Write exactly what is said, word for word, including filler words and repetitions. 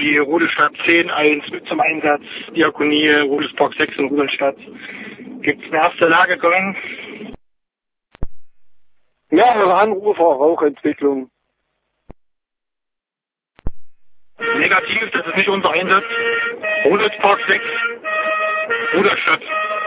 die Rudelstadt zehn eins mit zum Einsatz, Diakonie, Rudelsburg sechs in Rudelstadt. Gibt's eine erste Lage, Going? Mehrere Anrufe, Rauchentwicklung. Negativ, das ist nicht unser Einsatz. Rudelsburg sechs, Rudelstadt.